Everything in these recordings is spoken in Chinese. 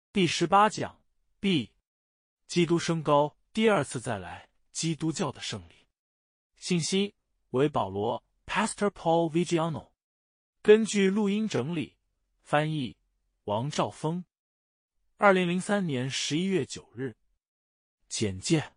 第18讲 B 基督升高，第二次再来，基督教的胜利。信息为保罗 Pastor Paul Vigiano， 根据录音整理，翻译王兆峰。2003年11月9日。简介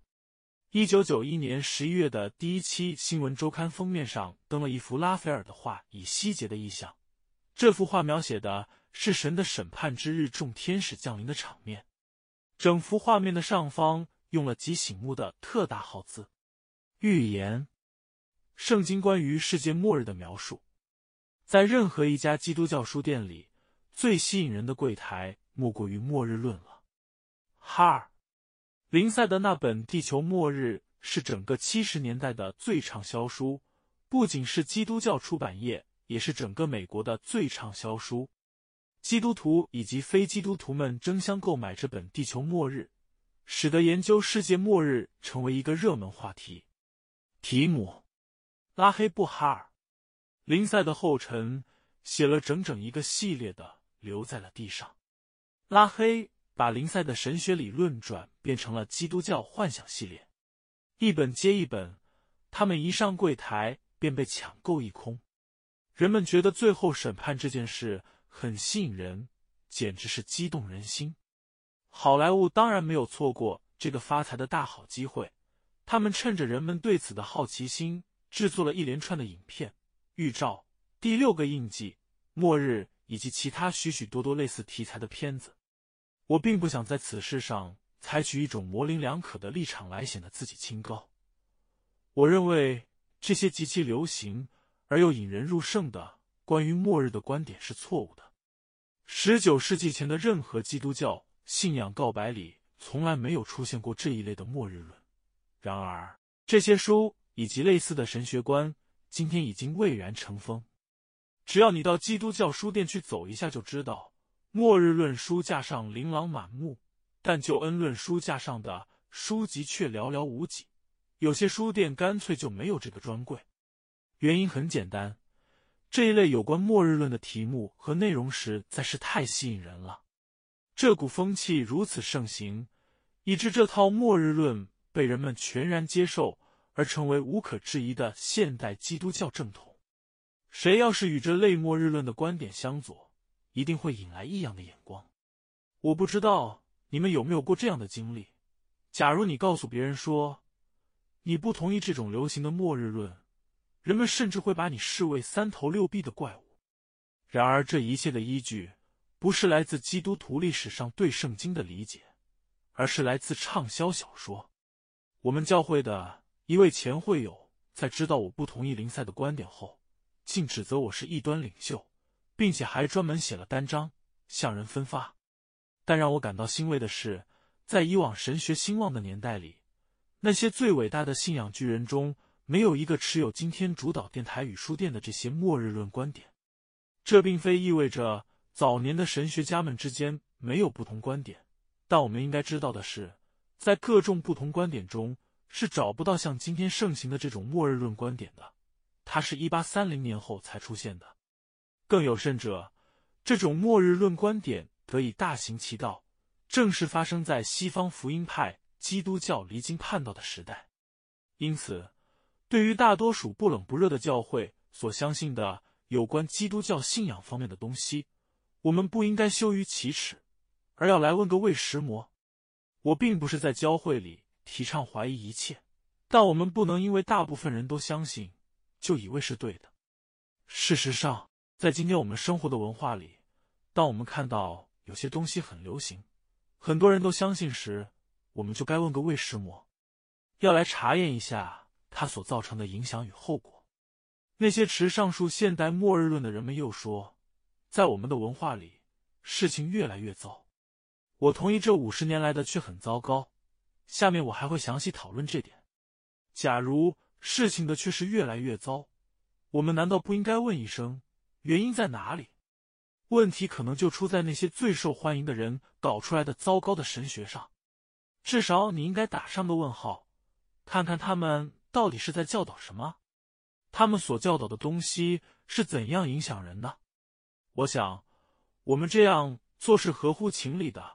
：1991年11月的第一期新闻周刊封面上登了一幅拉斐尔的画，以西结的意象。这幅画描写的是神的审判之日，众天使降临的场面。整幅画面的上方用了极醒目的特大号字：预言。圣经关于世界末日的描述。在任何一家基督教书店里，最吸引人的柜台莫过于《末日论》了。哈尔林赛的那本《地球末日》是整个70年代的最畅销书，不仅是基督教出版业，也是整个美国的最畅销书。基督徒以及非基督徒们争相购买这本《地球末日》，使得研究世界末日成为一个热门话题。提姆·拉黑布哈尔林赛的后尘写了整整一个系列的留在了地上。拉黑把林赛的神学理论转变成了基督教幻想系列，一本接一本，他们一上柜台便被抢购一空。人们觉得最后审判这件事很吸引人，简直是激动人心。好莱坞当然没有错过这个发财的大好机会，他们趁着人们对此的好奇心，制作了一连串的影片、预兆、第6个印记、末日以及其他许许多多类似题材的片子。我并不想在此事上采取一种模棱两可的立场来显得自己清高。我认为这些极其流行而又引人入胜的关于末日的观点是错误的。19世纪前的任何基督教信仰告白里从来没有出现过这一类的末日论。然而，这些书以及类似的神学观今天已经蔚然成风。只要你到基督教书店去走一下就知道，末日论书架上琳琅满目，但救恩论书架上的书籍却寥寥无几，有些书店干脆就没有这个专柜。原因很简单，这一类有关末日论的题目和内容实在是太吸引人了。这股风气如此盛行，以致这套末日论被人们全然接受，而成为无可置疑的现代基督教正统。谁要是与这类末日论的观点相左，一定会引来异样的眼光。我不知道你们有没有过这样的经历，假如你告诉别人说你不同意这种流行的末日论，人们甚至会把你视为3头6臂的怪物。然而这一切的依据不是来自基督徒历史上对圣经的理解，而是来自畅销小说。我们教会的一位前会友在知道我不同意林赛的观点后，竟指责我是异端领袖，并且还专门写了单张向人分发。但让我感到欣慰的是，在以往神学兴旺的年代里，那些最伟大的信仰巨人中没有一个持有今天主导电台与书店的这些末日论观点。这并非意味着早年的神学家们之间没有不同观点，但我们应该知道的是，在各种不同观点中是找不到像今天盛行的这种末日论观点的，它是1830年后才出现的。更有甚者，这种末日论观点得以大行其道，正是发生在西方福音派基督教离经叛道的时代。因此，对于大多数不冷不热的教会所相信的有关基督教信仰方面的东西，我们不应该羞于启齿，而要来问个为什么。我并不是在教会里提倡怀疑一切，但我们不能因为大部分人都相信，就以为是对的。事实上，在今天我们生活的文化里，当我们看到有些东西很流行，很多人都相信时，我们就该问个为什么，要来查验一下它所造成的影响与后果。那些持上述现代末日论的人们又说，在我们的文化里，事情越来越糟。我同意这50年来的却很糟糕，下面我还会详细讨论这点。假如事情的确是越来越糟，我们难道不应该问一声，原因在哪里？问题可能就出在那些最受欢迎的人搞出来的糟糕的神学上。至少你应该打上个问号，看看他们到底是在教导什么，他们所教导的东西是怎样影响人的。我想，我们这样做是合乎情理的，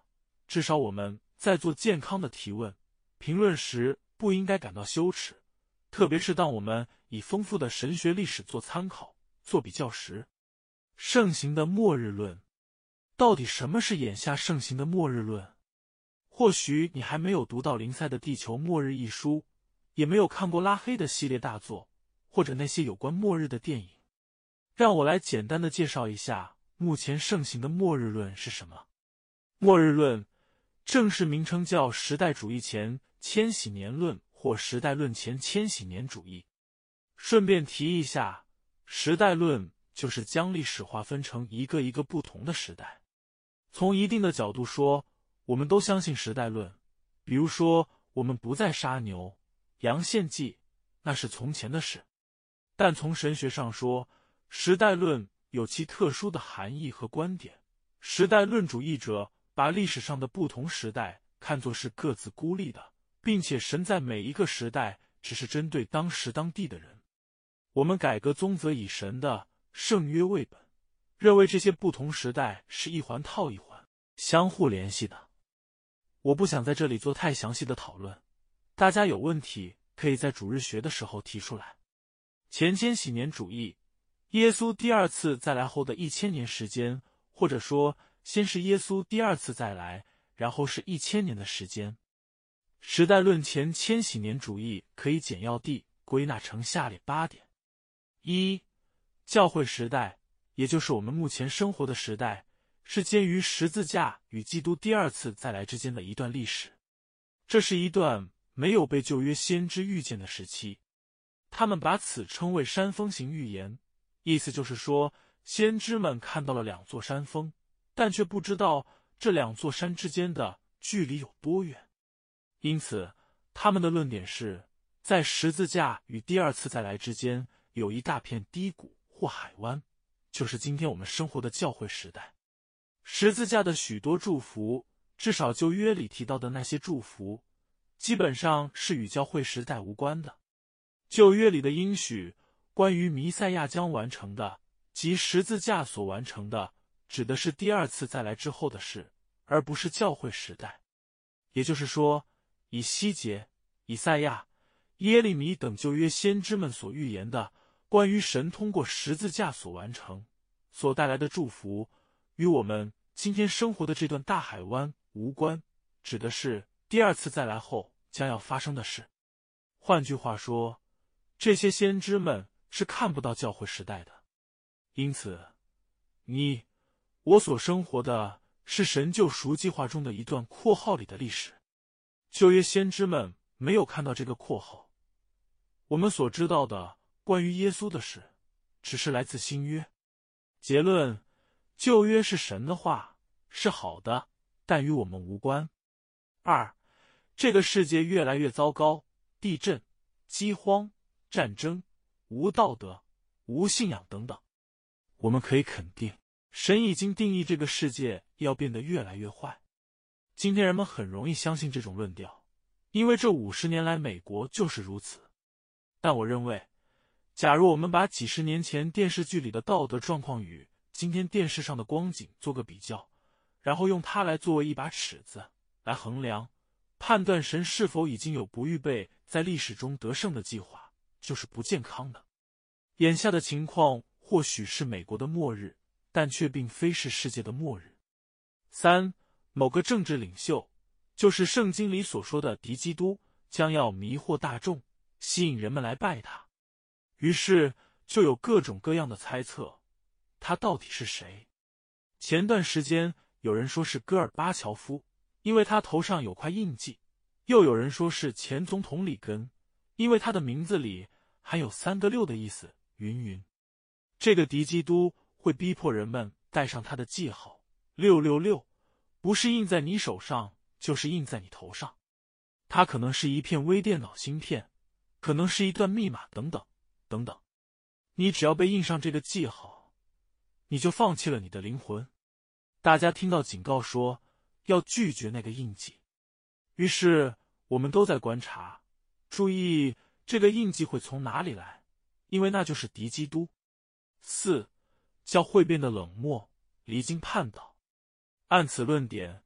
至少我们在做健康的提问、评论时不应该感到羞耻，特别是当我们以丰富的神学历史做参考、做比较时。盛行的末日论，到底什么是眼下盛行的末日论？或许你还没有读到林赛的《地球末日》一书，也没有看过拉黑的系列大作，或者那些有关末日的电影。让我来简单的介绍一下目前盛行的末日论是什么。末日论正式名称叫时代主义前千禧年论或时代论前千禧年主义。顺便提一下，时代论就是将历史划分成一个一个不同的时代。从一定的角度说，我们都相信时代论，比如说我们不再杀牛、羊献祭，那是从前的事。但从神学上说，时代论有其特殊的含义和观点。时代论主义者把历史上的不同时代看作是各自孤立的，并且神在每一个时代只是针对当时当地的人。我们改革宗则以神的圣约为本，认为这些不同时代是一环套一环，相互联系的。我不想在这里做太详细的讨论，大家有问题可以在主日学的时候提出来。前千禧年主义，耶稣第二次再来后的1000年时间，或者说先是耶稣第二次再来，然后是1000年的时间。时代论前千禧年主义可以简要地归纳成下列8点。1. 教会时代，也就是我们目前生活的时代，是介于十字架与基督第二次再来之间的一段历史。这是一段没有被旧约先知预见的时期。他们把此称为山峰型预言，意思就是说，先知们看到了2座山峰，但却不知道这2座山之间的距离有多远。因此，他们的论点是，在十字架与第二次再来之间有一大片低谷或海湾，就是今天我们生活的教会时代。十字架的许多祝福，至少旧约里提到的那些祝福，基本上是与教会时代无关的。旧约里的应许，关于弥赛亚将完成的，及十字架所完成的，指的是第二次再来之后的事，而不是教会时代。也就是说，以西结、以赛亚、耶利米等旧约先知们所预言的，关于神通过十字架所完成、所带来的祝福，与我们今天生活的这段大海湾无关，指的是第二次再来后将要发生的事。换句话说，这些先知们是看不到教会时代的。因此，我所生活的是神救赎计划中的一段括号里的历史。旧约先知们没有看到这个括号。我们所知道的关于耶稣的事，只是来自新约。结论：旧约是神的话，是好的，但与我们无关。2. 这个世界越来越糟糕，地震、饥荒、战争、无道德、无信仰等等。我们可以肯定，神已经定义这个世界要变得越来越坏。今天人们很容易相信这种论调，因为这50年来美国就是如此。但我认为，假如我们把几十年前电视剧里的道德状况与今天电视上的光景做个比较，然后用它来作为一把尺子来衡量、判断神是否已经有不预备在历史中得胜的计划，就是不健康的。眼下的情况或许是美国的末日，但却并非是世界的末日。3. 某个政治领袖，就是圣经里所说的敌基督，将要迷惑大众，吸引人们来拜他。于是就有各种各样的猜测，他到底是谁？前段时间有人说是戈尔巴乔夫，因为他头上有块印记；又有人说是前总统里根，因为他的名字里含有3个6的意思，云云。这个敌基督会逼迫人们带上他的记号666，不是印在你手上，就是印在你头上。它可能是一片微电脑芯片，可能是一段密码等等等等。你只要被印上这个记号，你就放弃了你的灵魂。大家听到警告说要拒绝那个印记，于是我们都在观察，注意这个印记会从哪里来，因为那就是敌基督。4. 教会变得冷漠，离经叛道。按此论点，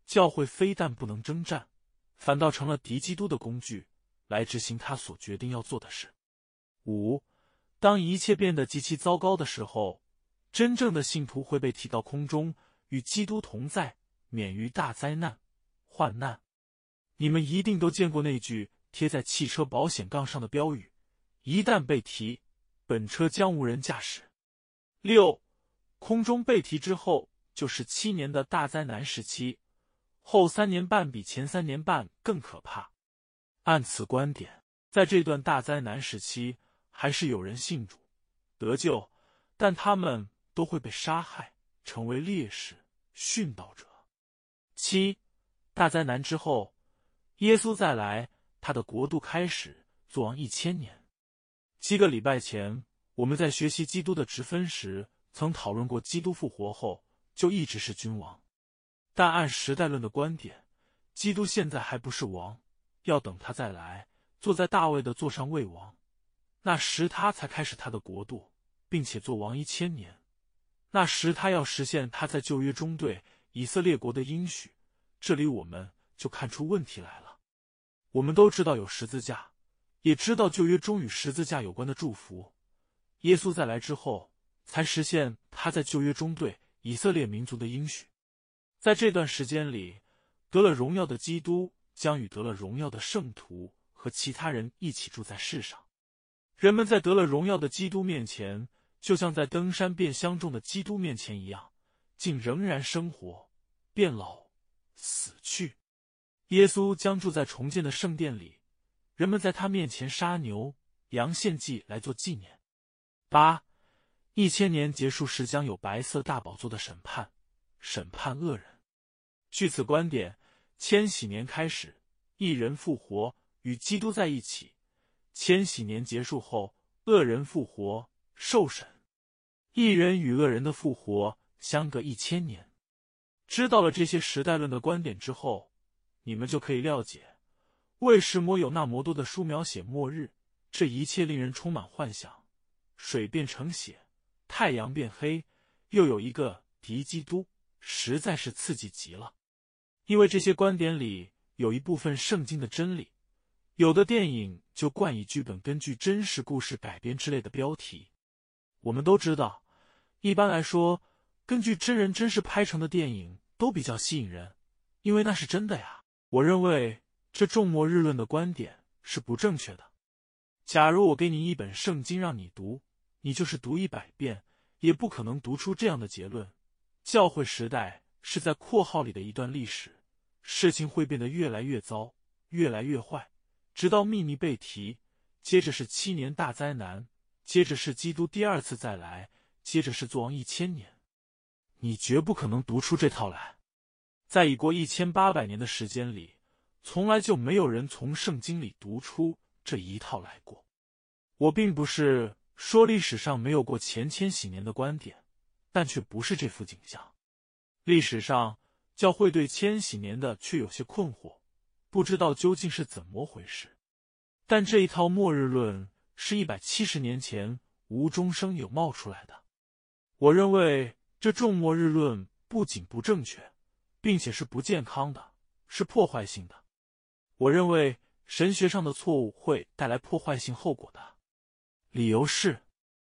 教会非但不能征战，反倒成了敌基督的工具，来执行他所决定要做的事。5. 当一切变得极其糟糕的时候，真正的信徒会被提到空中，与基督同在，免于大灾难、患难。你们一定都见过那句贴在汽车保险杠上的标语：一旦被提，本车将无人驾驶。6. 空中被提之后，就是7年的大灾难时期，后3年半比前3年半更可怕。按此观点，在这段大灾难时期，还是有人信主得救，但他们都会被杀害，成为烈士、殉道者。7. 大灾难之后，耶稣再来，他的国度开始作王1000年。几个礼拜前，我们在学习基督的职分时，曾讨论过基督复活后就一直是君王。但按时代论的观点，基督现在还不是王，要等他再来，坐在大卫的座上为王，那时他才开始他的国度，并且作王1000年。那时他要实现他在旧约中对以色列国的应许。这里我们就看出问题来了。我们都知道有十字架，也知道旧约中与十字架有关的祝福。耶稣再来之后，才实现他在旧约中对以色列民族的应许。在这段时间里，得了荣耀的基督将与得了荣耀的圣徒和其他人一起住在世上。人们在得了荣耀的基督面前，就像在登山变相中的基督面前一样，竟仍然生活、变老、死去。耶稣将住在重建的圣殿里，人们在他面前杀牛、羊献祭来做纪念。8. 1000年结束时，将有白色大宝座的审判，审判恶人。据此观点，千禧年开始，义人复活，与基督在一起；千禧年结束后，恶人复活，受审。义人与恶人的复活相隔1000年。知道了这些时代论的观点之后，你们就可以了解，为什么有那么多的书描写末日，这一切令人充满幻想。水变成血，太阳变黑，又有一个敌基督，实在是刺激极了。因为这些观点里有一部分圣经的真理，有的电影就冠以剧本根据真实故事改编之类的标题。我们都知道，一般来说，根据真人真事拍成的电影都比较吸引人，因为那是真的呀。我认为这众末日论的观点是不正确的。假如我给你一本圣经让你读，你就是读100遍，也不可能读出这样的结论。教会时代是在括号里的一段历史，事情会变得越来越糟，越来越坏，直到秘密被提，接着是7年大灾难，接着是基督第2次再来，接着是作王1000年。你绝不可能读出这套来。在已过1800年的时间里，从来就没有人从圣经里读出这一套来过。我并不是说历史上没有过前千禧年的观点，但却不是这幅景象。历史上教会对千禧年的却有些困惑，不知道究竟是怎么回事。但这一套末日论是170年前无中生有冒出来的。我认为这众末日论不仅不正确，并且是不健康的，是破坏性的。我认为神学上的错误会带来破坏性后果的。理由是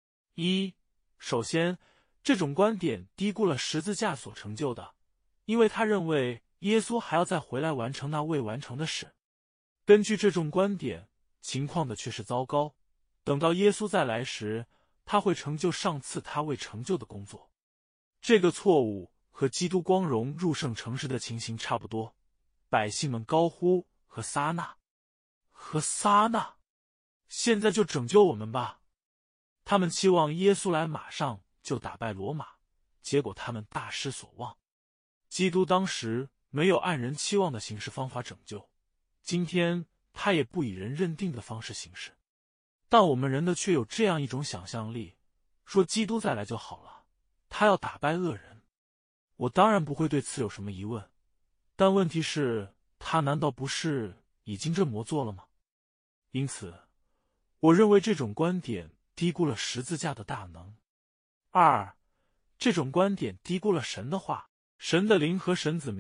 ：1. 首先，这种观点低估了十字架所成就的，因为他认为耶稣还要再回来完成那未完成的事。根据这种观点，情况的却是糟糕。等到耶稣再来时，他会成就上次他未成就的工作。这个错误和基督光荣入圣城时的情形差不多，百姓们高呼和撒那，和撒那，现在就拯救我们吧。他们期望耶稣来马上就打败罗马，结果他们大失所望。基督当时没有按人期望的行事方法拯救，今天他也不以人认定的方式行事。但我们人的却有这样一种想象力，说基督再来就好了，他要打败恶人。我当然不会对此有什么疑问，但问题是，他难道不是已经这么做了吗？因此，我认为这种观点低估了十字架的大能。2. 这种观点低估了神的话，神的灵和神子民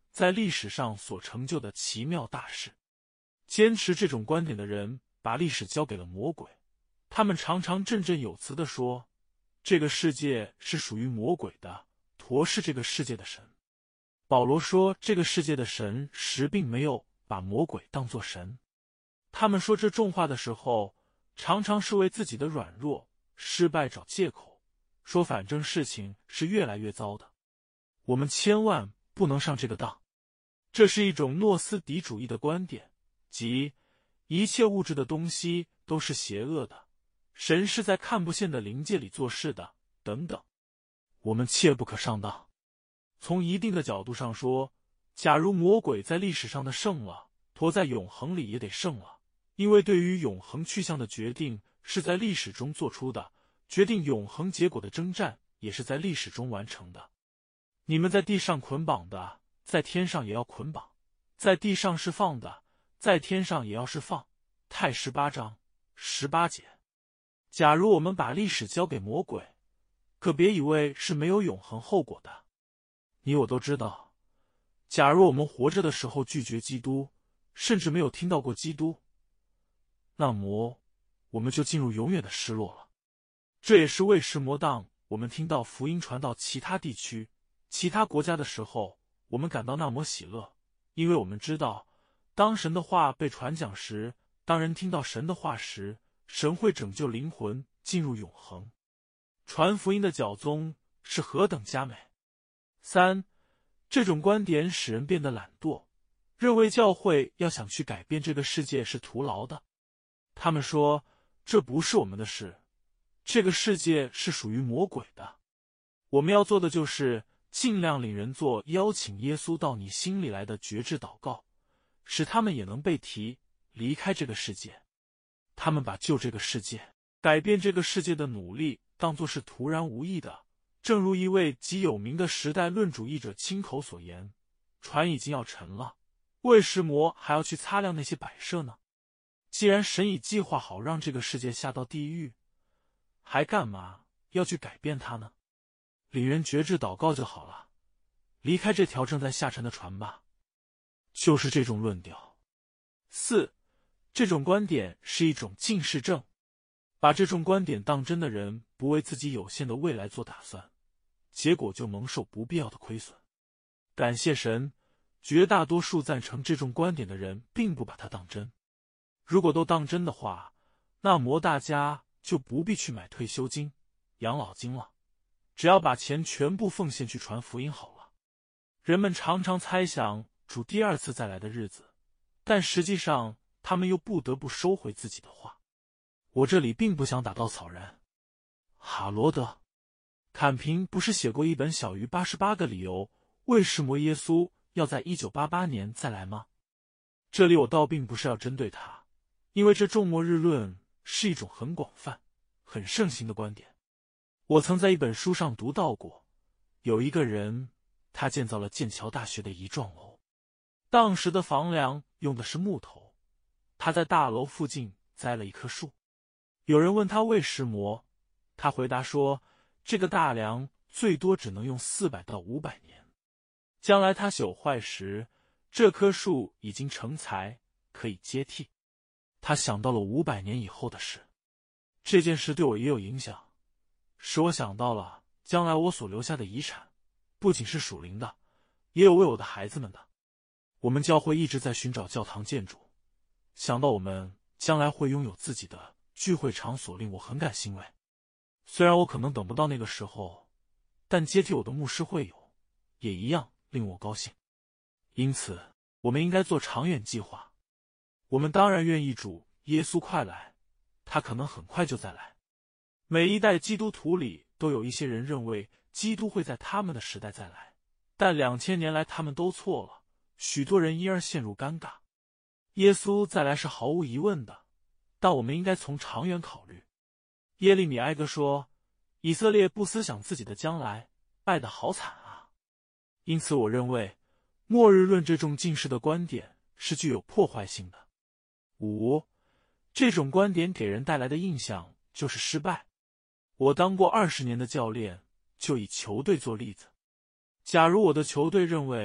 在历史上所成就的奇妙大事。坚持这种观点的人把历史交给了魔鬼，他们常常振振有词地说，这个世界是属于魔鬼的，驼是这个世界的神。保罗说，这个世界的神实并没有把魔鬼当作神。他们说这重话的时候，常常是为自己的软弱、失败找借口，说反正事情是越来越糟的。我们千万不能上这个当。这是一种诺斯底主义的观点，即一切物质的东西都是邪恶的，神是在看不见的灵界里做事的，等等。我们切不可上当。从一定的角度上说，假如魔鬼在历史上的胜了，驼在永恒里也得胜了，因为对于永恒去向的决定是在历史中做出的，决定永恒结果的征战也是在历史中完成的。你们在地上捆绑的，在天上也要捆绑；在地上释放的，在天上也要释放。太18章18节。假如我们把历史交给魔鬼，可别以为是没有永恒后果的。你我都知道，假如我们活着的时候拒绝基督，甚至没有听到过基督，那么我们就进入永远的失落了。这也是为什么当我们听到福音传到其他地区、其他国家的时候，我们感到那么喜乐，因为我们知道，当神的话被传讲时，当人听到神的话时，神会拯救灵魂，进入永恒。传福音的教宗是何等佳美。3. 这种观点使人变得懒惰，认为教会要想去改变这个世界是徒劳的。他们说，这不是我们的事，这个世界是属于魔鬼的。我们要做的就是尽量领人做邀请耶稣到你心里来的决志祷告，使他们也能被提离开这个世界。他们把救这个世界、改变这个世界的努力当作是徒然无益的，正如一位极有名的时代论主义者亲口所言，船已经要沉了，为什么还要去擦亮那些摆设呢？既然神已计划好让这个世界下到地狱，还干嘛要去改变它呢？领人决志祷告就好了，离开这条正在下沉的船吧。就是这种论调。4. 这种观点是一种近视症。把这种观点当真的人，不为自己有限的未来做打算，结果就蒙受不必要的亏损。感谢神，绝大多数赞成这种观点的人并不把它当真。如果都当真的话，那么大家就不必去买退休金、养老金了，只要把钱全部奉献去传福音好了。人们常常猜想主第二次再来的日子，但实际上他们又不得不收回自己的话。我这里并不想打稻草人。哈罗德·坎平不是写过一本小于88个理由为什么耶稣要在1988年再来吗？这里我倒并不是要针对他，因为这众末日论是一种很广泛、很盛行的观点。我曾在一本书上读到过，有一个人，他建造了剑桥大学的一幢楼，当时的房梁用的是木头，他在大楼附近栽了一棵树。有人问他为什么，他回答说，这个大梁最多只能用400到500年，将来它朽坏时，这棵树已经成材，可以接替。他想到了500年以后的事。这件事对我也有影响，使我想到了将来我所留下的遗产，不仅是属灵的，也有为我的孩子们的。我们教会一直在寻找教堂建筑，想到我们将来会拥有自己的聚会场所，令我很感欣慰。虽然我可能等不到那个时候，但接替我的牧师会有，也一样令我高兴。因此，我们应该做长远计划。我们当然愿意主耶稣快来，他可能很快就再来。每一代基督徒里都有一些人认为基督会在他们的时代再来，但2000年来他们都错了，许多人因而陷入尴尬。耶稣再来是毫无疑问的，但我们应该从长远考虑。耶利米哀歌说，以色列不思想自己的将来，败得好惨啊！因此我认为末日论这种近视的观点是具有破坏性的。5. 这种观点给人带来的印象就是失败。我当过20年的教练，就以球队做例子。假如我的球队认为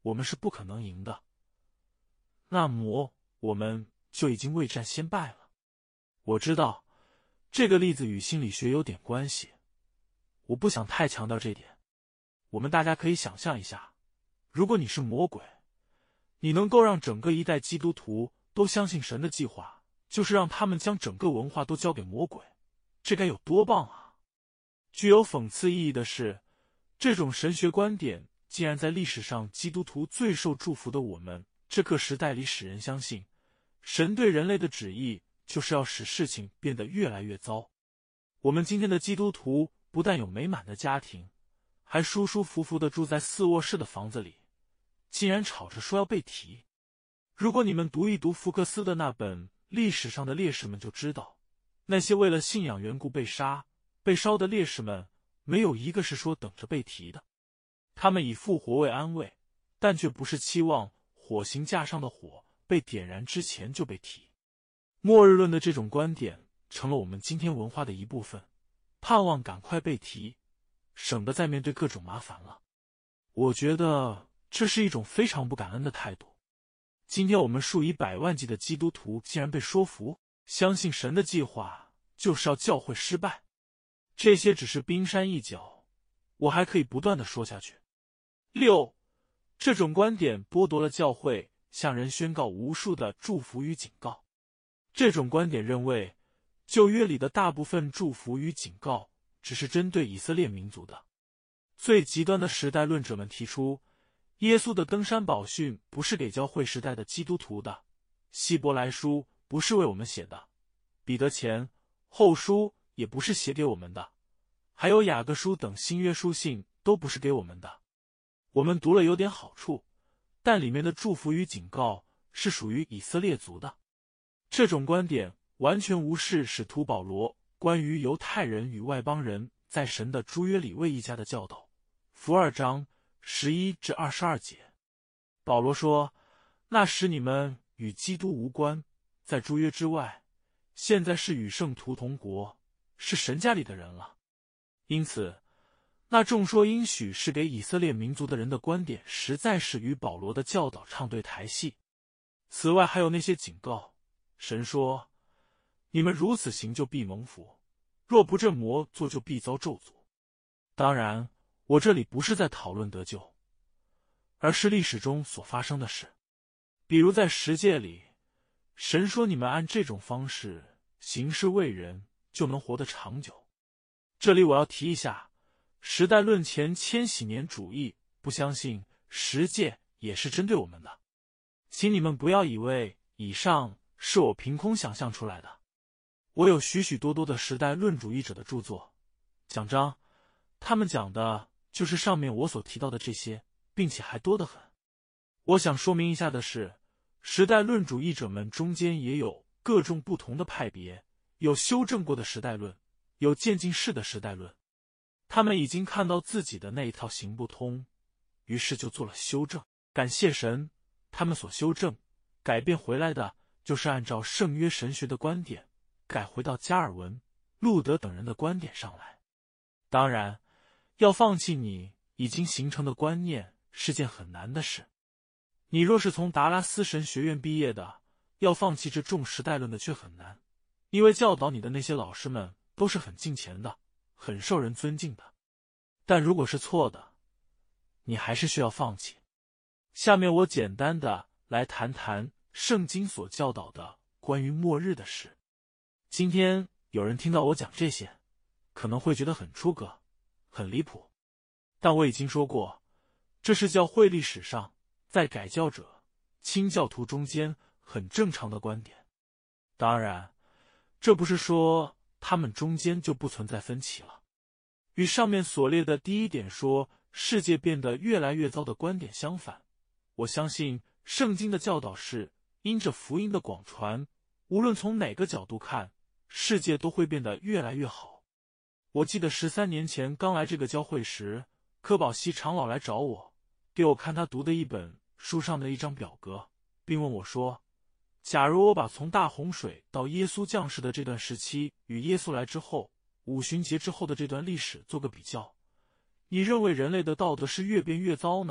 我们是不可能赢的，那么我们就已经未战先败了。我知道这个例子与心理学有点关系，我不想太强调这点。我们大家可以想象一下，如果你是魔鬼，你能够让整个一代基督徒都相信神的计划，就是让他们将整个文化都交给魔鬼，这该有多棒啊！具有讽刺意义的是，这种神学观点竟然在历史上基督徒最受祝福的我们这个时代里使人相信，神对人类的旨意就是要使事情变得越来越糟。我们今天的基督徒不但有美满的家庭，还舒舒服服地住在4卧室的房子里，竟然吵着说要被提。如果你们读一读福克斯的那本《历史上的烈士们》，就知道那些为了信仰缘故被杀、被烧的烈士们，没有一个是说等着被提的。他们以复活为安慰，但却不是期望火刑架上的火被点燃之前就被提。末日论的这种观点成了我们今天文化的一部分，盼望赶快被提，省得再面对各种麻烦了。我觉得这是一种非常不感恩的态度。今天我们数以百万计的基督徒竟然被说服，相信神的计划就是要教会失败。这些只是冰山一角，我还可以不断地说下去。6. 这种观点剥夺了教会向人宣告无数的祝福与警告。这种观点认为，旧约里的大部分祝福与警告只是针对以色列民族的。最极端的时代论者们提出，耶稣的登山宝训不是给教会时代的基督徒的，希伯来书不是为我们写的，彼得前后书也不是写给我们的，还有雅各书等新约书信都不是给我们的。我们读了有点好处，但里面的祝福与警告是属于以色列族的。这种观点完全无视使徒保罗关于犹太人与外邦人在神的诸约里为一家的教导，弗2章11至22节。保罗说，那时你们与基督无关，在诸约之外，现在是与圣徒同国，是神家里的人了。因此那众说应许是给以色列民族的人的观点实在是与保罗的教导唱对台戏。此外还有那些警告，神说，你们如此行就必蒙福，若不这么做就必遭咒诅。当然我这里不是在讨论得救，而是历史中所发生的事。比如在十诫里，神说你们按这种方式行事为人，就能活得长久。这里我要提一下，时代论前千禧年主义不相信十诫也是针对我们的，请你们不要以为以上是我凭空想象出来的。我有许许多多的时代论主义者的著作、讲章，他们讲的就是上面我所提到的这些，并且还多得很。我想说明一下的是，时代论主义者们中间也有各种不同的派别，有修正过的时代论，有渐进式的时代论。他们已经看到自己的那一套行不通，于是就做了修正。感谢神，他们所修正、改变回来的，就是按照圣约神学的观点，改回到加尔文、路德等人的观点上来。当然，要放弃你已经形成的观念是件很难的事。你若是从达拉斯神学院毕业的，要放弃这重时代论的却很难，因为教导你的那些老师们都是很敬虔的，很受人尊敬的。但如果是错的，你还是需要放弃。下面我简单的来谈谈圣经所教导的关于末日的事。今天有人听到我讲这些，可能会觉得很出格，很离谱。但我已经说过，这是教会历史上在改教者、清教徒中间很正常的观点。当然，这不是说他们中间就不存在分歧了。与上面所列的第一点说世界变得越来越糟的观点相反，我相信圣经的教导是因着福音的广传，无论从哪个角度看，世界都会变得越来越好。我记得13年前刚来这个教会时，柯宝西长老来找我，给我看他读的一本书上的一张表格，并问我说，假如我把从大洪水到耶稣降世的这段时期与耶稣来之后五旬节之后的这段历史做个比较，你认为人类的道德是越变越糟呢，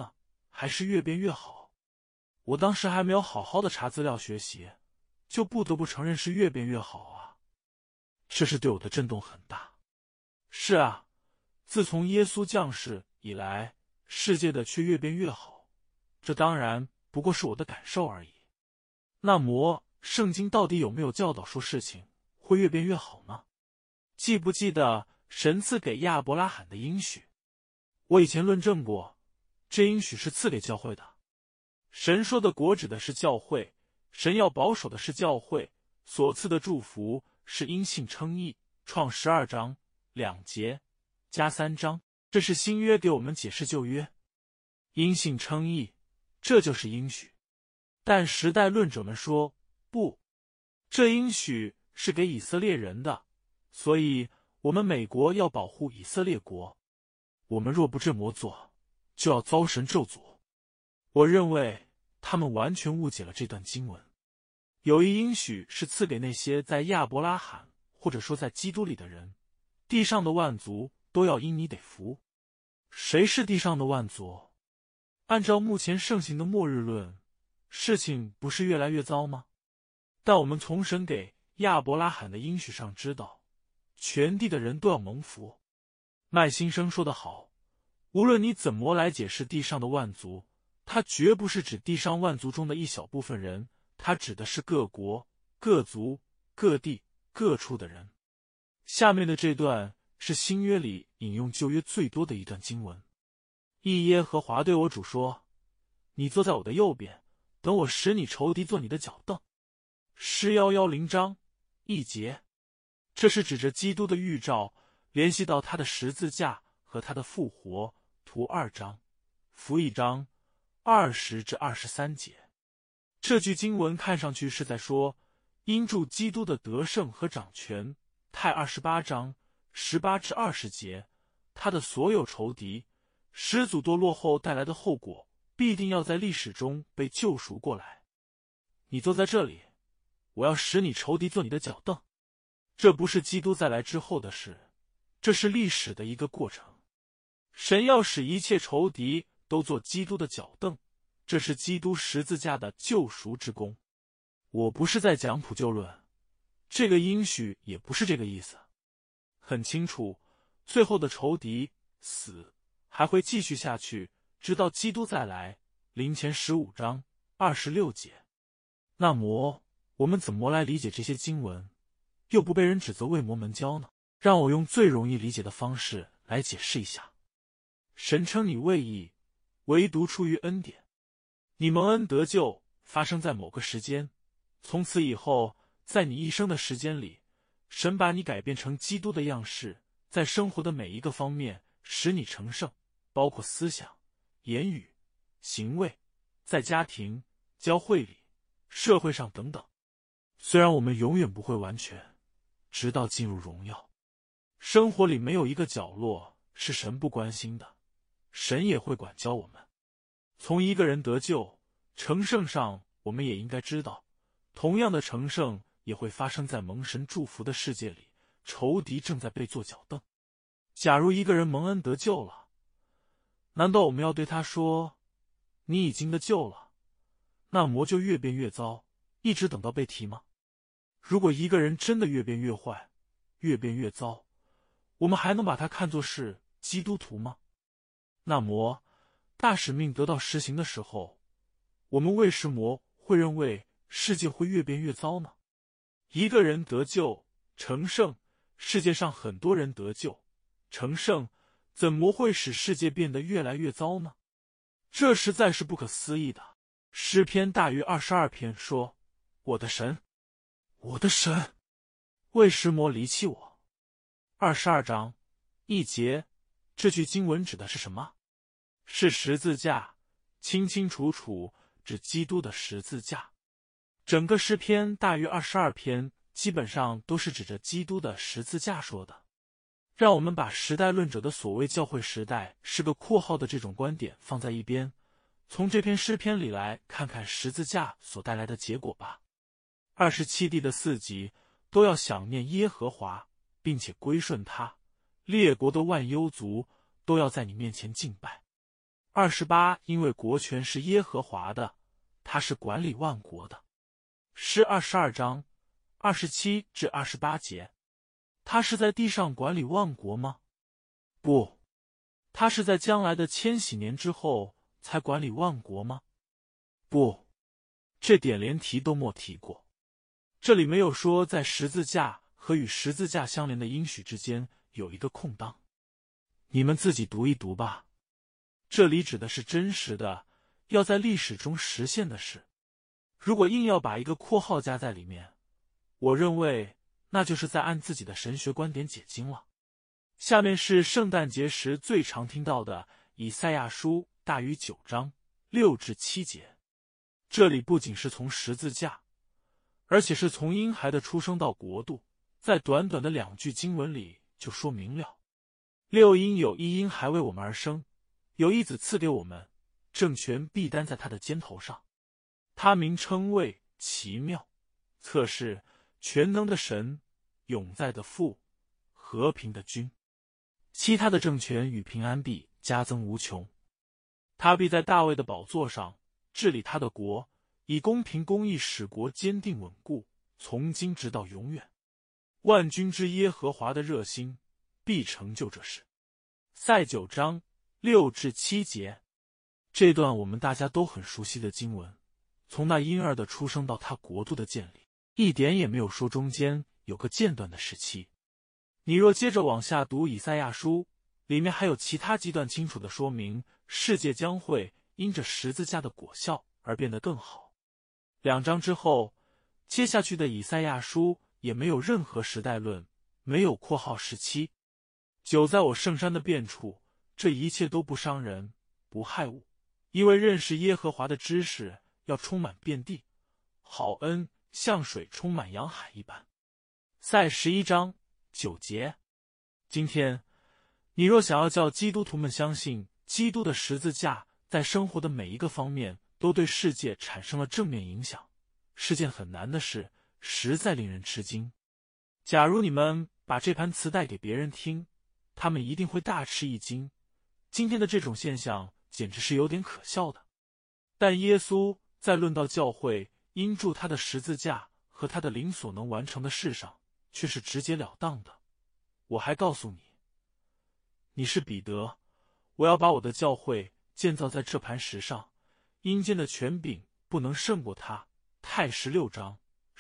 还是越变越好？我当时还没有好好的查资料学习，就不得不承认是越变越好啊。这是对我的震动很大。是啊，自从耶稣降世以来，世界的却越变越好，这当然不过是我的感受而已。那么，圣经到底有没有教导说事情会越变越好呢？记不记得神赐给亚伯拉罕的应许？我以前论证过，这应许是赐给教会的。神说的国指的是教会，神要保守的是教会，所赐的祝福是因信称义。创12章2节加3章，这是新约给我们解释旧约。因信称义，这就是应许。但时代论者们说，不，这应许是给以色列人的，所以我们美国要保护以色列国。我们若不这么做，就要遭神咒诅。我认为他们完全误解了这段经文。有一应许是赐给那些在亚伯拉罕或者说在基督里的人，地上的万族都要因你得福。谁是地上的万族？按照目前盛行的末日论，事情不是越来越糟吗？但我们从神给亚伯拉罕的应许上知道，全地的人都要蒙福。麦新生说得好，无论你怎么来解释地上的万族，它绝不是指地上万族中的一小部分人，它指的是各国、各族、各地、各处的人。下面的这段是新约里引用旧约最多的一段经文。一耶和华对我主说，你坐在我的右边，等我使你仇敌做你的脚凳。诗110章1节，这是指着基督的预兆，联系到他的十字架和他的复活。图2章符1章20至23节。这句经文看上去是在说，因助基督的得胜和掌权。太28章18至20节，他的所有仇敌，始祖堕落后带来的后果，必定要在历史中被救赎过来。你坐在这里，我要使你仇敌做你的脚凳。这不是基督再来之后的事，这是历史的一个过程。神要使一切仇敌都做基督的脚凳，这是基督十字架的救赎之功。我不是在讲普救论，这个应许也不是这个意思。很清楚，最后的仇敌死还会继续下去，直到基督再来。林前15章26节。那么我们怎么来理解这些经文，又不被人指责为摩门教呢？让我用最容易理解的方式来解释一下。神称你为义，唯独出于恩典。你蒙恩得救发生在某个时间，从此以后，在你一生的时间里，神把你改变成基督的样式，在生活的每一个方面使你成圣，包括思想、言语、行为，在家庭、教会里、社会上等等。虽然我们永远不会完全，直到进入荣耀，生活里没有一个角落是神不关心的，神也会管教我们。从一个人得救、成圣上，我们也应该知道，同样的成圣也会发生在蒙神祝福的世界里，仇敌正在被做脚凳。假如一个人蒙恩得救了，难道我们要对他说，你已经得救了，那魔就越变越糟，一直等到被提吗？如果一个人真的越变越坏，越变越糟，我们还能把他看作是基督徒吗？那么大使命得到实行的时候，我们为什么会认为世界会越变越糟呢？一个人得救成圣，世界上很多人得救成圣，怎么会使世界变得越来越糟呢？这实在是不可思议的。诗篇大约22篇说，我的神，我的神，为什么离弃我？22章1节，这句经文指的是什么？是十字架，清清楚楚指基督的十字架。整个诗篇大约22篇基本上都是指着基督的十字架说的。让我们把时代论者的所谓教会时代是个括号的这种观点放在一边，从这篇诗篇里来看看十字架所带来的结果吧。27地的4极都要想念耶和华，并且归顺他，列国的万幽族都要在你面前敬拜。 28因为国权是耶和华的，他是管理万国的。诗22章27至28节。他是在地上管理万国吗？不，他是在将来的千禧年之后才管理万国吗？不，这点连提都没提过。这里没有说在十字架和与十字架相连的应许之间有一个空档，你们自己读一读吧。这里指的是真实的，要在历史中实现的事。如果硬要把一个括号加在里面，我认为那就是在按自己的神学观点解经了。下面是圣诞节时最常听到的以赛亚书大于9章6至7节。这里不仅是从十字架，而且是从婴孩的出生到国度，在短短的2句经文里就说明了。6因有一婴孩为我们而生，有一子赐给我们，政权必担在他的肩头上。他名称为奇妙、策士、全能的神，永在的父，和平的君。其他的政权与平安必加增无穷。他必在大卫的宝座上治理他的国，以公平公义使国坚定稳固，从今直到永远。万军之耶和华的热心必成就这事。赛9章6至7节。这段我们大家都很熟悉的经文，从那婴儿的出生到他国度的建立，一点也没有说中间有个间断的时期。你若接着往下读以赛亚书，里面还有其他几段清楚的说明，世界将会因着十字架的果效而变得更好。2章之后，接下去的以赛亚书也没有任何时代论，没有括号时期。久在我圣山的遍处，这一切都不伤人，不害物，因为认识耶和华的知识要充满遍地，好恩像水充满洋海一般。赛11章9节。今天你若想要叫基督徒们相信基督的十字架在生活的每一个方面都对世界产生了正面影响，是件很难的事，实在令人吃惊。假如你们把这盘磁带给别人听，他们一定会大吃一惊。今天的这种现象简直是有点可笑的。但耶稣在论到教会因助他的十字架和他的灵所能完成的事上，却是直截了当的。我还告诉你，你是彼得，我要把我的教会建造在这磐石上，阴间的权柄不能胜过他。太16章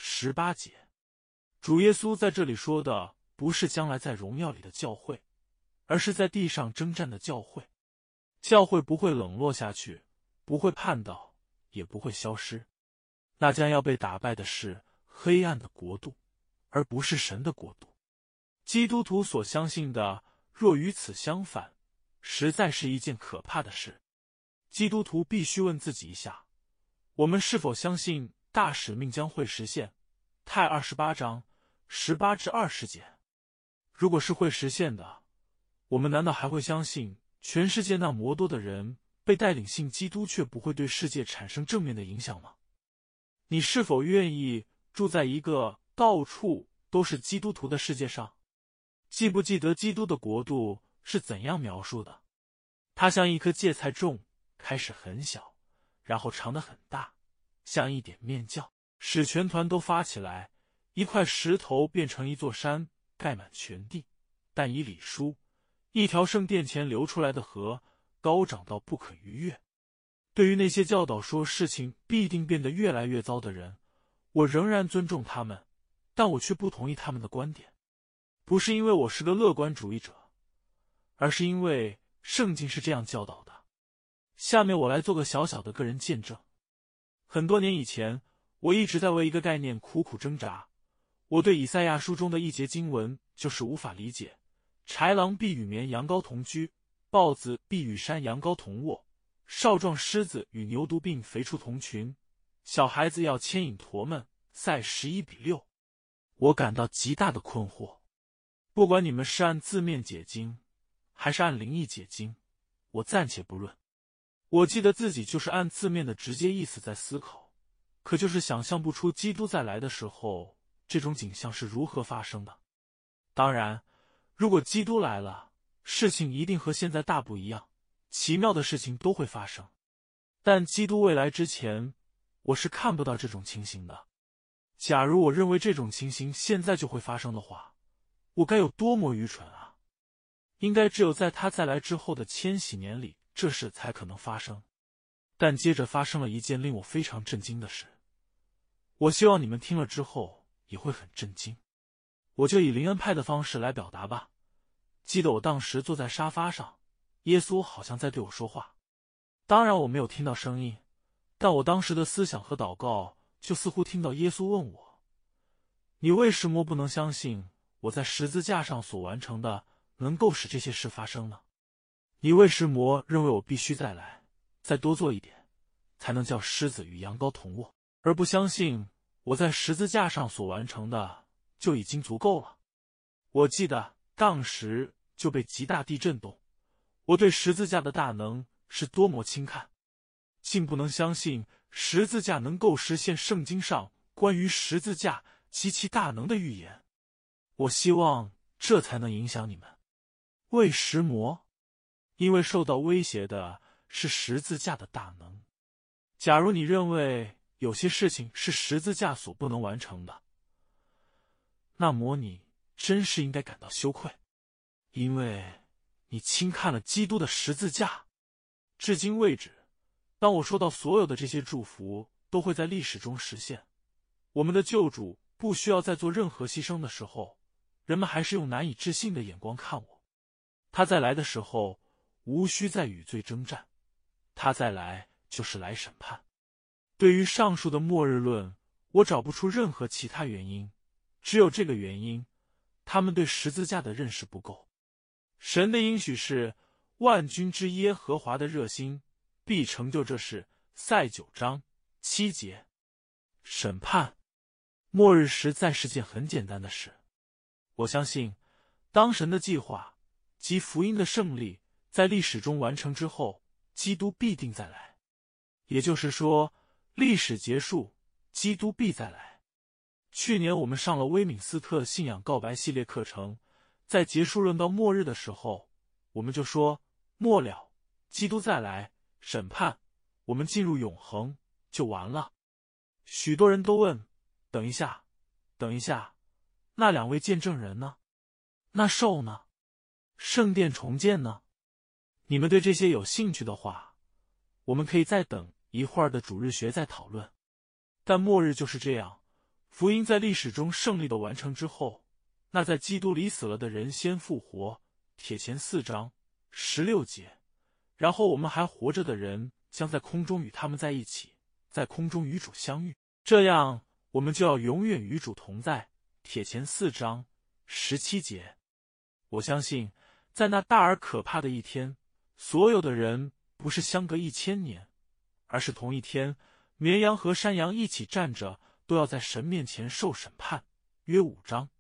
18节。主耶稣在这里说的不是将来在荣耀里的教会，而是在地上征战的教会。教会不会冷落下去，不会叛倒，也不会消失。那将要被打败的是黑暗的国度，而不是神的国度。基督徒所相信的若与此相反，实在是一件可怕的事。基督徒必须问自己一下，我们是否相信大使命将会实现？太28章18至20节。如果是会实现的，我们难道还会相信全世界那么多的人被带领信基督，却不会对世界产生正面的影响吗？你是否愿意住在一个到处都是基督徒的世界上？记不记得基督的国度是怎样描述的？它像一颗芥菜种，开始很小，然后长得很大，像一点面酵，使全团都发起来，一块石头变成一座山，盖满全地。但以理书，一条圣殿前流出来的河，高涨到不可逾越。对于那些教导说事情必定变得越来越糟的人，我仍然尊重他们，但我却不同意他们的观点。不是因为我是个乐观主义者，而是因为圣经是这样教导的。下面我来做个小小的个人见证。很多年以前，我一直在为一个概念苦苦挣扎。我对以赛亚书中的一节经文就是无法理解：豺狼必与绵羊羔同居，豹子必与山羊羔同卧，少壮狮子与牛犊并肥畜同群，小孩子要牵引驼们。赛11:6。我感到极大的困惑。不管你们是按字面解经，还是按灵意解经，我暂且不论。我记得自己就是按字面的直接意思在思考，可就是想象不出基督再来的时候，这种景象是如何发生的。当然，如果基督来了，事情一定和现在大不一样， 奇妙的事情都会发生。但基督未来之前，我是看不到这种情形的。假如我认为这种情形现在就会发生的话，我该有多么愚蠢啊！应该只有在他再来之后的千禧年里，这事才可能发生。但接着发生了一件令我非常震惊的事，我希望你们听了之后也会很震惊。我就以灵恩派的方式来表达吧。记得我当时坐在沙发上，耶稣好像在对我说话。当然我没有听到声音，但我当时的思想和祷告就似乎听到耶稣问我：你为什么不能相信我在十字架上所完成的能够使这些事发生呢？你为什么认为我必须再来，再多做一点，才能叫狮子与羊羔同卧，而不相信我在十字架上所完成的就已经足够了？我记得当时就被极大地震动，我对十字架的大能是多么轻看，竟不能相信十字架能够实现圣经上关于十字架及其大能的预言。我希望这才能影响你们。为什么？因为受到威胁的是十字架的大能。假如你认为有些事情是十字架所不能完成的，那么你真是应该感到羞愧，因为你轻看了基督的十字架。至今为止，当我说到所有的这些祝福都会在历史中实现，我们的救主不需要再做任何牺牲的时候，人们还是用难以置信的眼光看我。他再来的时候，无需再与罪征战，他再来就是来审判。对于上述的末日论，我找不出任何其他原因，只有这个原因，他们对十字架的认识不够。神的应许是万军之耶和华的热心必成就这事，赛9章7节。审判末日实在是件很简单的事。我相信当神的计划及福音的胜利在历史中完成之后，基督必定再来。也就是说，历史结束，基督必再来。去年我们上了威敏斯特信仰告白系列课程，在结束论到末日的时候，我们就说末了，基督再来，审判，我们进入永恒，就完了。许多人都问，等一下，那2位见证人呢？那兽呢？圣殿重建呢？你们对这些有兴趣的话，我们可以再等一会儿的主日学再讨论。但末日就是这样，福音在历史中胜利的完成之后，那在基督里死了的人先复活，帖前4章16节，然后我们还活着的人将在空中与他们在一起，在空中与主相遇，这样我们就要永远与主同在，帖前4章17节。我相信在那大而可怕的一天，所有的人不是相隔1000年，而是同一天，绵羊和山羊一起站着，都要在神面前受审判，约5章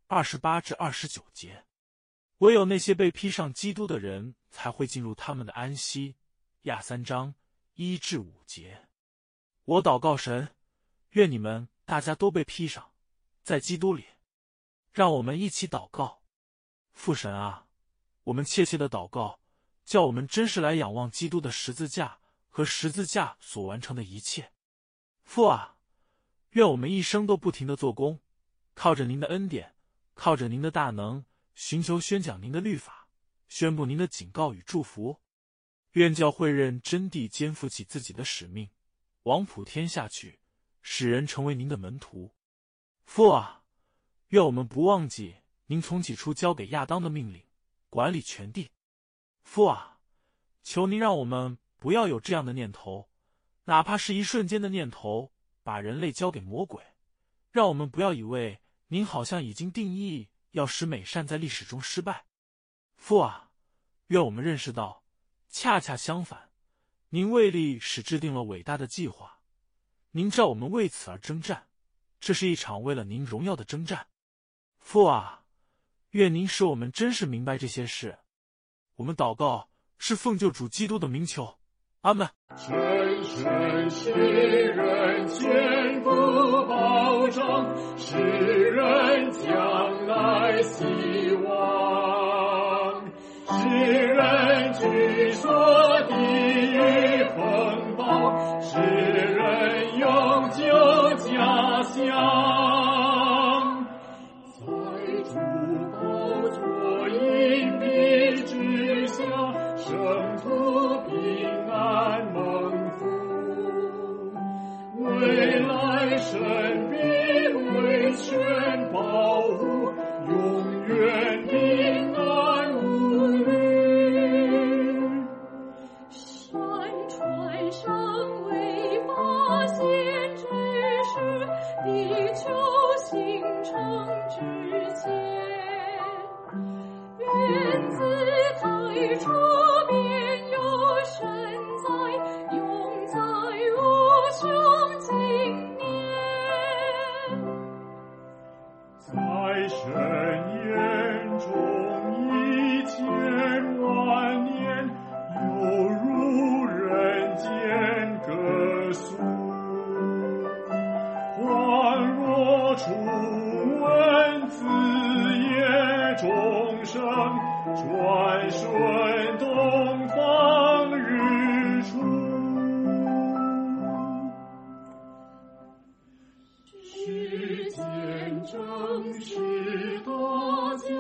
28至29节。唯有那些被披上基督的人才会进入他们的安息，亚3章1至5节。我祷告神，愿你们大家都被披上，在基督里。让我们一起祷告。父神啊，我们切切的祷告，叫我们真是来仰望基督的十字架和十字架所完成的一切。父啊，愿我们一生都不停地做工，靠着您的恩典，靠着您的大能，寻求宣讲您的律法，宣布您的警告与祝福。愿教会认真地肩负起自己的使命，往普天下去，使人成为您的门徒。父啊，愿我们不忘记您从起初交给亚当的命令，管理全地。父啊，求您让我们不要有这样的念头，哪怕是一瞬间的念头，把人类交给魔鬼。让我们不要以为您好像已经定义要使美善在历史中失败。父啊，愿我们认识到，恰恰相反，您为历史制定了伟大的计划，您召我们为此而征战，这是一场为了您荣耀的征战。父啊，愿您使我们真是明白这些事。我们祷告是奉救主基督的名求，阿们。 真神使人坚固保障，使人将来希望，使人据说未来神必为全保护，永远平安无虑。 山川尚未发现之时，地球形成之前，原子太出便有神在，永在无穷经年。 在神眼中1000万年，犹如人间歌颂。恍若初闻子夜钟声，转瞬东方日出。世间正是大家